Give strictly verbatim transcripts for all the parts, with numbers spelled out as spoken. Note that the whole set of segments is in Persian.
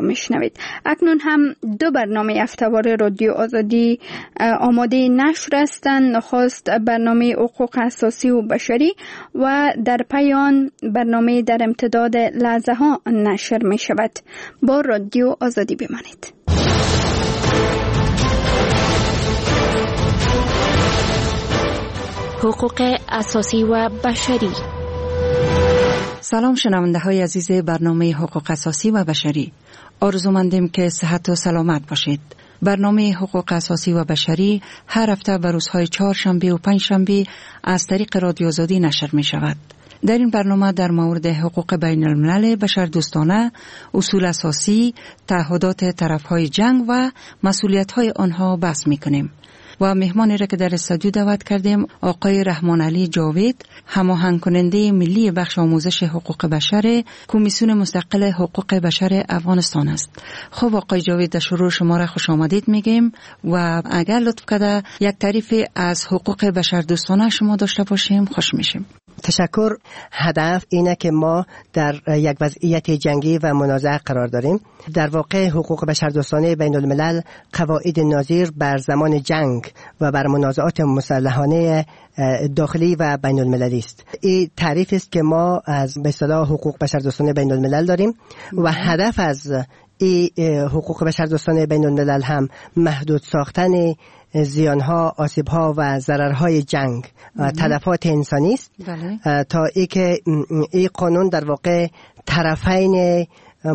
میشنوید. اکنون هم دو برنامه هفته‌وار رادیو آزادی آماده نشر هستند. نخست برنامه حقوق اساسی و بشری و در پی آن برنامه در امتداد لحظه ها نشر می شود. با رادیو آزادی بمانید. حقوق اساسی و بشری. سلام شنونده های عزیز برنامه حقوق اساسی و بشری. آرزومندیم که صحت و سلامت باشید. برنامه حقوق اساسی و بشری هر هفته به روزهای چهارشنبه و پنجشنبه از طریق رادیو آزادی نشر می شود. در این برنامه در مورد حقوق بین الملل بشردوستانه، اصول اساسی، تعهدات طرفهای جنگ و مسئولیت‌های آنها بحث می‌کنیم. و مهمانی را که در استودیو دعوت کردیم آقای رحمان علی جاوید، هماهنگ کننده ملی بخش آموزش حقوق بشر کمیسیون مستقل حقوق بشر افغانستان است. خب آقای جاوید، در شروع شما را خوش آمدید میگیم و اگر لطف کرده یک تعریف از حقوق بشردوستانه شما داشته باشیم خوش میشیم. تشکر. هدف اینه که ما در یک وضعیت جنگی و منازعه قرار داریم. در واقع حقوق بشردوستانه بین الملل قواعد ناظر بر زمان جنگ و بر منازعات مسلحانه داخلی و بین المللی است. این تعریف است که ما از به اصطلاح حقوق بشردوستانه بین الملل داریم و هدف از این حقوق بشردوستانه بین الملل هم محدود ساختن زیانها، آسیبها و ضررهای جنگ، تلفات انسانی است. بله. تا ای که این قانون در واقع طرفین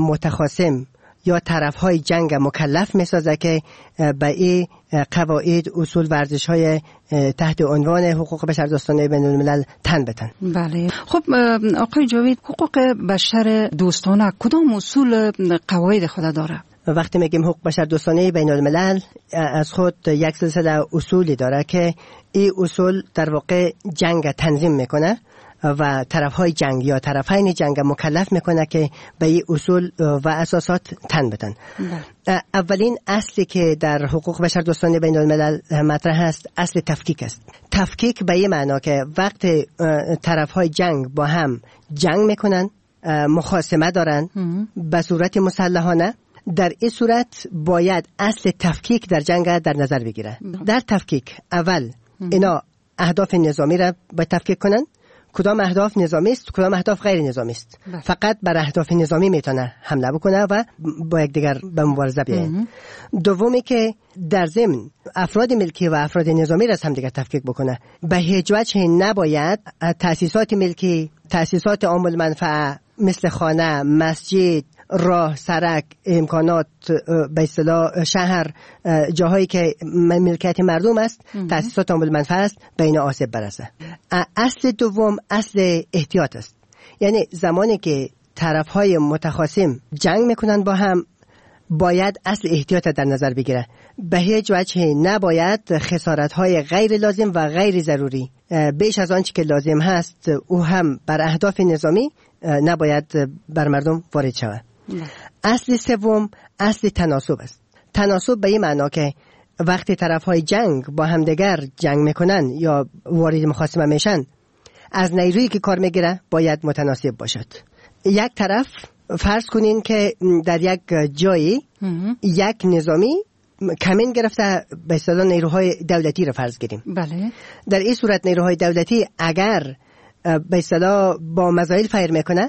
متخاصم یا طرفهای جنگ مکلف میسازه که به این قواعد، اصول، ورزش‌های تحت عنوان حقوق بشردوستانه بین الملل تن بدن. بله. خب آقای جاوید، حقوق بشر دوستانه کدام اصول قواعد خود داره؟ وقتی میگیم حقوق بشردوستانه بین الملل از خود یک سلسله اصولی داره که این اصول در واقع جنگ تنظیم میکنه و طرفهای جنگ یا طرفین جنگ مکلف میکنه که به این اصول و اساسات تن بدن. بله. اولین اصلی که در حقوق بشردوستانه بین الملل مطرح است اصل تفکیک است. تفکیک به این معنا که وقت طرفهای جنگ با هم جنگ میکنن، مخاصمه دارن به صورت مسلحانه، در این صورت باید اصل تفکیک در جنگ در نظر بگیره. در تفکیک اول اینا اهداف نظامی را باید تفکیک کنن. کدام اهداف نظامی است، کدام اهداف غیر نظامی است. فقط بر اهداف نظامی میتونه حمله بکنه و با یکدیگر به مبارزه بیاین. دومی که در ضمن افراد ملکی و افراد نظامی را هم دیگر تفکیک بکنه. به هیچ وجه نباید تأسیسات ملکی، تأسیسات عام المنفعه مثل خانه، مسجد، راه، سرک، امکانات، به اصطلاح شهر، جاهایی که ملکیت مردم است، تأسیسات عام المنفعه است، بین آسیب برسه. اصل دوم اصل احتیاط است. یعنی زمانی که طرفهای متخاصم جنگ میکنن با هم باید اصل احتیاط در نظر بگیره. به هیچ وجه نباید خسارت‌های غیر لازم و غیر ضروری بیش از آنچه که لازم هست او هم بر اهداف نظامی نباید بر مردم وارد شود. اصل سوم اصل تناسب است. تناسب به این معنا که وقتی طرف‌های جنگ با همدیگر جنگ میکنن یا وارد مخاصمه میشن، از نیرویی که کار میگیره باید متناسب باشد. یک طرف فرض کنین که در یک جایی یک نظامی کمین گرفته، به اصطلاح نیروهای دولتی را فرض گیریم. بله. در این صورت نیروهای دولتی اگر به اصطلاح با مزایل فایر میکنه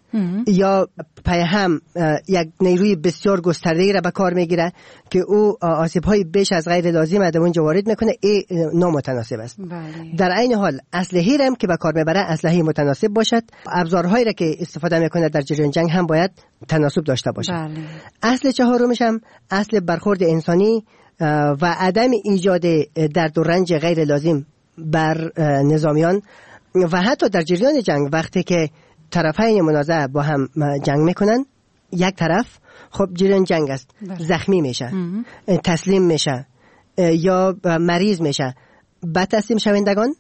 یا پای هم یک نیروی بسیار گسترده‌ای را به کار میگیره که او آسیب‌های بیش از غیر لازم در اونجا وارد میکنه، این نامتناسب است. بله. در عین حال اسلحه‌ای را که به کار میبره اسلحه متناسب باشد، ابزارهایی را که استفاده میکنه در جریان جنگ هم باید تناسب داشته باشد. بله. اصل چهارمش هم اصل برخورد انسانی و عدم ایجاد درد و رنج غیر لازم بر نظامیان و حتی در جریان جنگ وقتی که طرفین منازعه با هم جنگ میکنن، یک طرف خب جریان جنگ است، زخمی میشه، تسلیم میشه یا مریض میشه، با تسلیم شوندگان،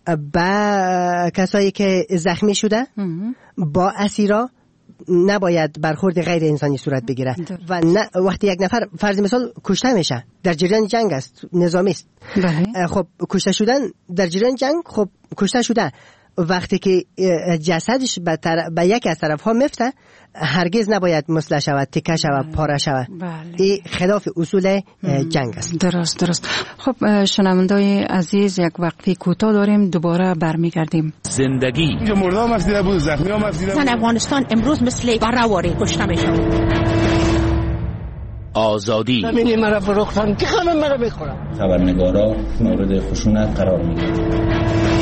با کسایی که زخمی شده، با اسیرا نباید برخورد غیر انسانی صورت بگیره و نه وقتی یک نفر فرض مثال کشته میشه در جریان جنگ است، نظامی است. بله. خب کشته شدن در جریان جنگ، خب کشته شده وقتی که جسدش به, طرف، به یک از طرف ها میفته هرگز نباید مسله شود، تکه شود، پاره شود. این خلاف اصول جنگ است. درست درست. خب شنوندای عزیز، یک وقتی کوتاه داریم، دوباره برمیگردیم. زندگی اینجا مرده هم افدیده بود، زخمی هم افدیده بود. افغانستان امروز مثل براواری کشته میشن. آزادی زمینی مرا فروختن که خانم مرا بخورم. خبرنگارا مورد خشونت قرار میگیرن.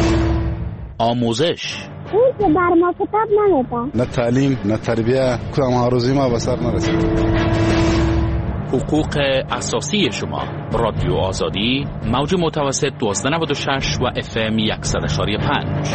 آموزش اون که بر ما کتاب نمیدن، نه تعلیم نه تربیه، کدام آرزوی ما به سر نرسید. حقوق اساسی شما. رادیو آزادی، موج متوسط دوازده نود و شش و اف ام صد و پنج.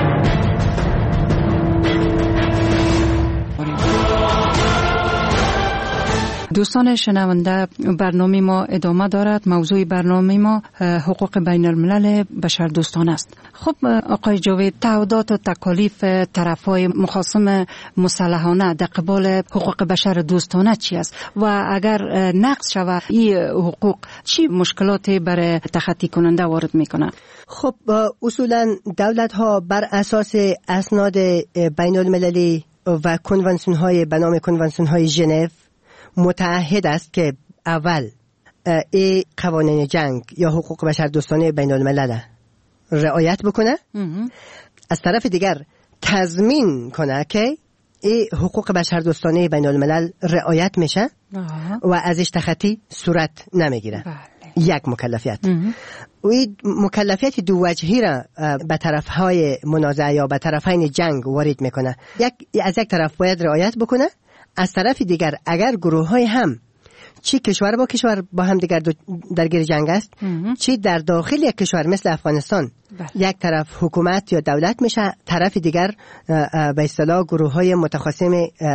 دوستان شنونده، برنامه ما ادامه دارد. موضوع برنامه ما حقوق بین الملل بشر دوستان است. خب آقای جاوید، تعهدات و تکالیف طرفهای مخاصم مسلحانه در قبال حقوق بشر دوستانه چی است و اگر نقض شود این حقوق چی مشکلاتی برای تخطی کننده وارد میکنه؟ خب اصولا دولت ها بر اساس اسناد بین المللی و کنوانسیون های به نام کنوانسیون های ژنو متعهد است که اول ای قوانین جنگ یا حقوق بشر دوستانه بین الملل رعایت بکنه، از طرف دیگر تضمین کنه که ای حقوق بشر دوستانه بین الملل رعایت میشه و ازش تخطی صورت نمیگیره. یک مکلفیت. و این مکلفیت دو وجهی را به طرفهای منازعه یا به طرفین جنگ وارد میکنه. یک از یک طرف باید رعایت بکنه، از طرف دیگر اگر گروه های هم چی کشور با کشور با هم دیگر درگیر جنگ است، چی در داخل یک کشور مثل افغانستان بله. یک طرف حکومت یا دولت میشه، طرف دیگر به اصطلاح گروه های متخاصم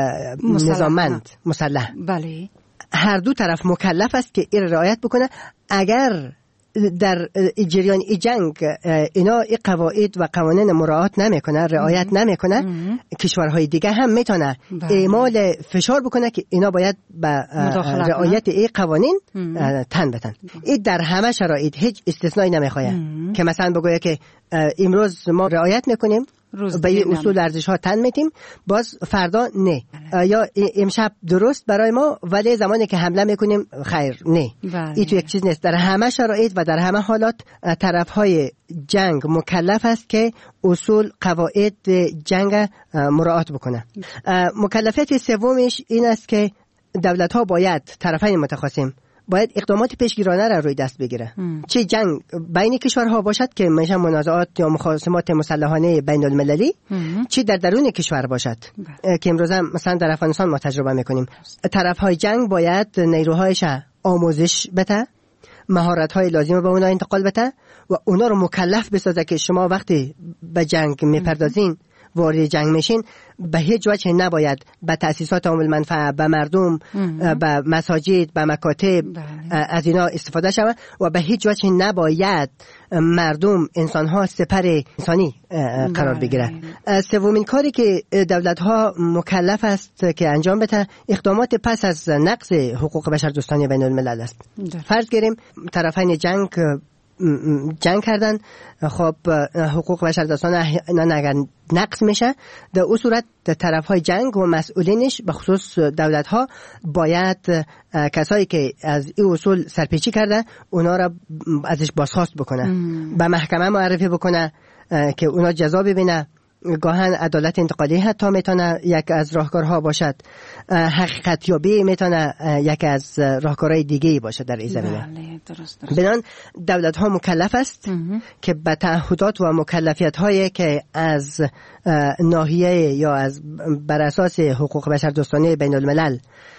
نظاممند مسلح. بله. هر دو طرف مکلف است که این رعایت بکنه. اگر در جریان ای جنگ اینا ای قواعد و قوانین مراعات نمیکنه، رعایت نمیکنه، کشورهای دیگه هم میتونه اعمال فشار بکنه که اینا باید به رعایت ای قوانین تن بدن. این در همه شرایط هیچ استثنایی نمیخواد که مثلا بگویه که امروز ما رعایت میکنیم به این اصول ارزش ها تن میتیم، باز فردا نه، یا امشب درست برای ما ولی زمانی که حمله میکنیم خیر نه. این تو یک چیز نیست. در همه شرایط و در همه حالات طرف های جنگ مکلف است که اصول قواعد جنگ مراعات بکنه. مکلفیت سومش این است که دولت ها باید طرفین متخاصم باید اقدامات پیشگیرانه را روی دست بگیره. چه جنگ بین کشورها باشد که میشه منازعات یا مخاصمات مسلحانه بین المللی، چه در درون کشور باشد که امروز هم مثلا در افغانستان ما تجربه میکنیم. طرفهای جنگ باید نیروهایش آموزش بده، مهارت‌های لازم به اونها انتقال بده و اونا رو مکلف بسازه که شما وقتی به جنگ میپردازین، وارد جنگ میشین، به هیچ وجه نباید به تأسیسات عامل منفعه، به مردم، به مساجد، به مکاتب از اینا استفاده شود و به هیچ وجه نباید مردم، انسان‌ها سپر انسانی قرار بگیره. سومین کاری که دولت‌ها مکلف است که انجام بده اقدامات پس از نقض حقوق بشر دوستانه بین الملل است. فرض گیریم طرفین جنگ جنگ کردن، خب حقوق بشر دوستانه اگر نقض میشه، در اون صورت طرف های جنگ و مسئولینش به خصوص دولت ها باید کسایی که از این اصول سرپیچی کرده اونا را ازش بازخواست بکنه، به محکمه معرفی بکنه که اونا جزا ببینه. گاهن عدالت انتقالی حتی میتونه یک از راهکارها باشد، حقیقت یابی میتونه یک از راهکارهای دیگه باشه در این زمینه. بنان دولت ها مکلف است که به تعهدات و مکلفیت هایی که از ناحیه یا از بر اساس حقوق بشر دوستانه بین الملل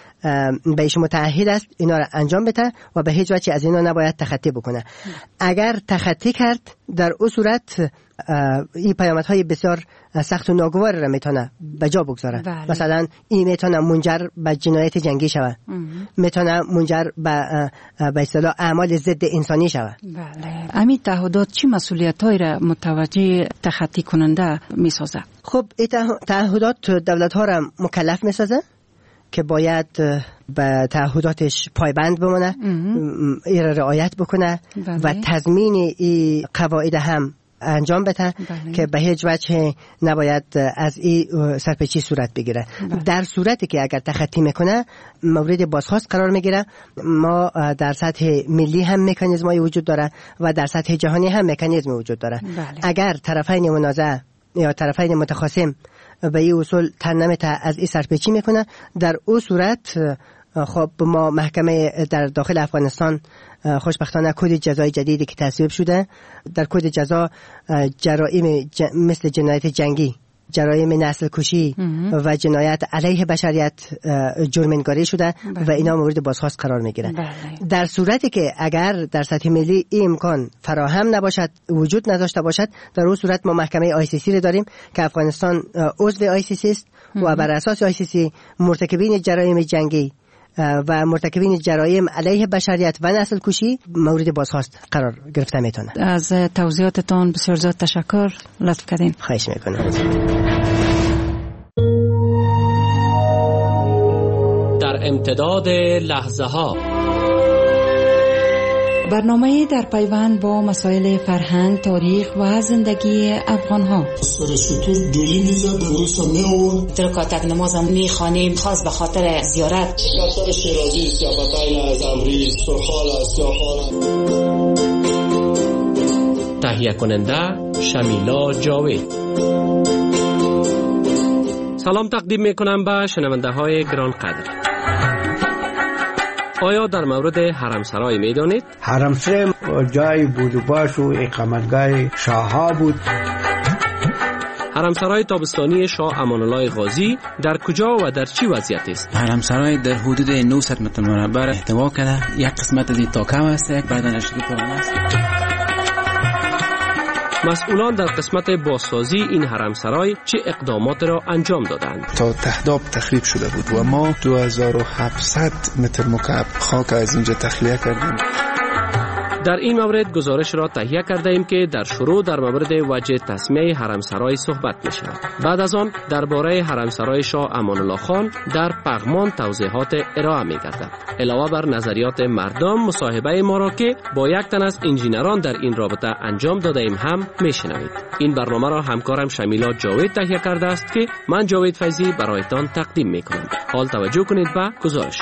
بهش متعهد است اینا را انجام بده و به هیچ وجه از اینا نباید تخطی بکنه. اگر تخطی کرد در اون صورت این پیامدهای بسیار سخت و ناگوار را میتونه به جا بگذاره. بله. مثلا این میتونه منجر به جنایت جنگی شود، میتونه منجر به به اصطلاح اعمال ضد انسانی شود. بله. همین تعهدات چی مسئولیتایی را متوجه تخطی کننده میسازه؟ خب این تعهدات دولت ها را مکلف میسازه که باید به تعهداتش پایبند بمونه، این را رعایت بکنه. بله. و تضمین این قواعد هم انجام بده بله. که به هیچ وجه نباید از این سرپیچی صورت بگیره. بله. در صورتی که اگر تخطی میکنه مورد بازخواست قرار میگیره. ما در سطح ملی هم مکانیزمای وجود داره و در سطح جهانی هم مکانیزم وجود داره. بله. اگر طرفین منازع یا طرفین متخاصم به این اصول تن نمیته از این سرپیچی میکنه، در او صورت خب ما محکمه در داخل افغانستان خوشبختانه کد جزای جدیدی که تصویب شده، در کد جزا جرایم ج... مثل جنایت جنگی، جرایم نسل کشی و جنایت علیه بشریت جرم‌نگاری شده بله. و اینا مورد بازخواست قرار میگیره. بله. در صورتی که اگر در سطح ملی این امکان فراهم نباشد، وجود نداشته باشد، در اون صورت ما محکمه آی سی سی رو داریم که افغانستان عضو آی سی سی است و بر اساس آی سی سی مرتکبین جرایم جنگی و مرتکبین جرایم علیه بشریت و نسل کشی مورد بازخواست قرار گرفته میتونه. از توضیحاتتان بسیار زیاد تشکر، لطف کردین. خواهش میکنم. در امتداد لحظه ها برنامه در پیوند با مسائل فرهنگ، تاریخ و زندگی افغان ها. ترکاتک نمازم میخوانیم خاص به خاطر زیارت. دفتر شیرازی سیافتین از امری سرخال از سیاخال. تهیه کننده شمیلا جاوید. سلام تقدیم میکنم به شنونده های گران قدر. آیا در مورد حرمسرای میدانید؟ حرمسرای جای بود و باش و اقامتگاه شاه‌ها بود. حرمسرای تابستانی شاه امان الله غازی در کجا و در چی وضعیت است؟ حرمسرای در حدود نهصد متر مربع احتوا کرده. یک قسمت از تا کم است، یک بدنش پران است. مسئولان در قسمت بازسازی این حرمسرای چه اقدامات را انجام دادند؟ تا تهداب تخریب شده بود و ما دو هزار و هفتصد متر مکعب خاک از اینجا تخلیه کردیم. در این مورد گزارش را تهیه کرده ایم که در شروع در مورد وجه تسمیه حرمسرای صحبت می شود. بعد از آن درباره حرمسرای شاه امان الله خان در پغمان توضیحات ارائه می گردد. علاوه بر نظریات مردم، مصاحبه ما را که با یک تن از انجینران در این رابطه انجام داده ایم هم می شنوید. این برنامه را همکارم شمیلا جاوید تهیه کرده است که من جاوید فیضی برایتان تقدیم می کنم. حال توجه کنید به گزارش.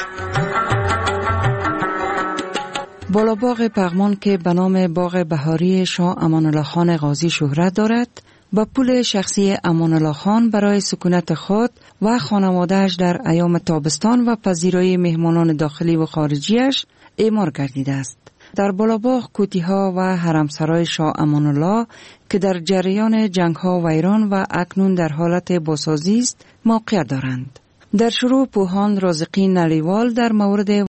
بالاباغ پغمان که به نام باغ بهاری شاه امان الله خان غازی شهرت دارد، با پول شخصی امان الله خان برای سکونت خود و خانواده‌اش در ایام تابستان و پذیرایی مهمانان داخلی و خارجیش اعمار گردیده است. در بالاباغ کوتی‌ها و حرمسرای شاه امان الله که در جریان جنگ‌ها ویران و اکنون در حالت بازسازی است موقعیت دارند. در شروع پوهان رازقی نلیوال در مورد